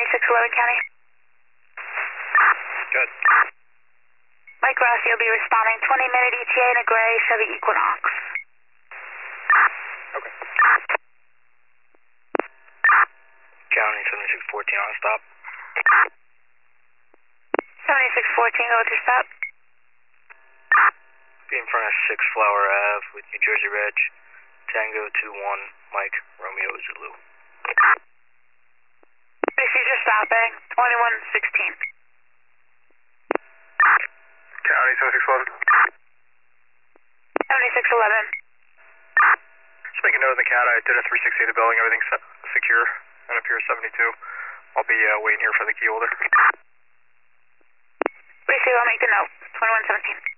7611 County. Good. Mike Rossi will be responding 20-minute ETA in a gray Chevy Equinox. Okay. County 7614 on stop. 7614, go with your stop. Be in front of 6 Flower Ave with New Jersey Reg. Tango 21, Mike, Romeo Zulu. Procedure stopping, 2116. County 7611. 7611. Just make a note of the cat. I did a 360 of the building. Everything's secure. And up here 72. I'll be waiting here for the key holder. Receive, I'll make the note. 2117.